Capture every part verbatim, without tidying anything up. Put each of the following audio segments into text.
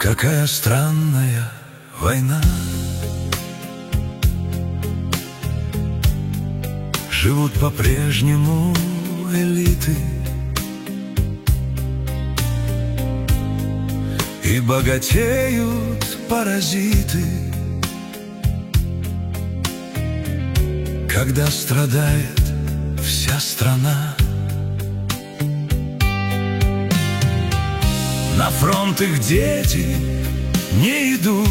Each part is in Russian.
Какая странная война. Живут по-прежнему элиты и богатеют паразиты. Когда страдает вся страна, на фронт их дети не идут,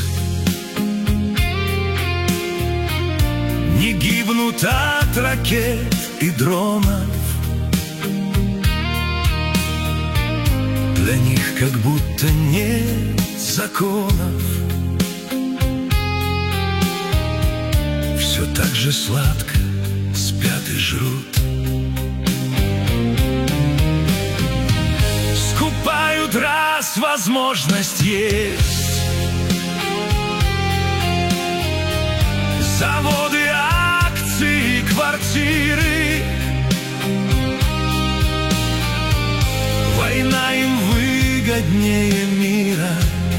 не гибнут от ракет и дронов. Для них как будто нет законов. Все так же сладко спят и жрут. Скупают, раз возможность есть, заводы, акции, квартиры. Война им выгоднее мира.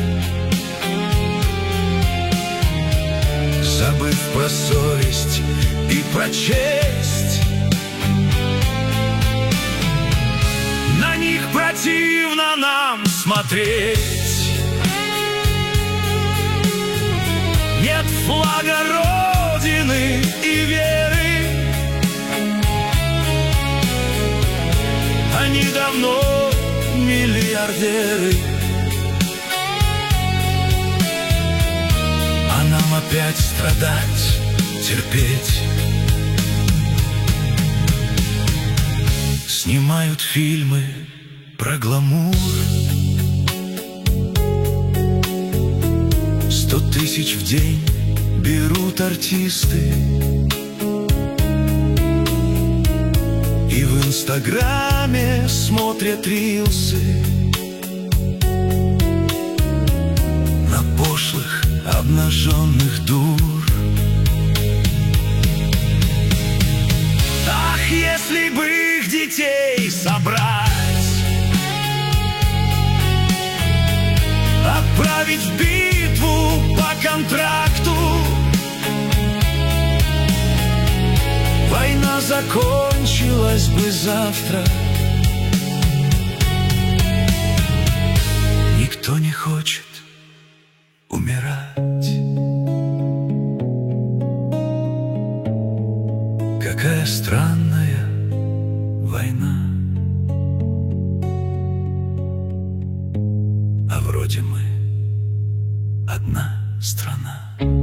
Забыв про совесть и про честь, на них противно нам смотреть. Нет флага Родины и веры. Они давно миллиардеры, а нам опять страдать, терпеть. Снимают фильмы про гламур. Сто тысяч в день берут артисты, и в инстаграме смотрят рилсы на пошлых обнаженных дур. Ах, если бы их детей собрать, отправить в битву по контракту, война закончилась бы завтра. Никто не хочет умирать. Какая странная война. А вроде мы одна страна.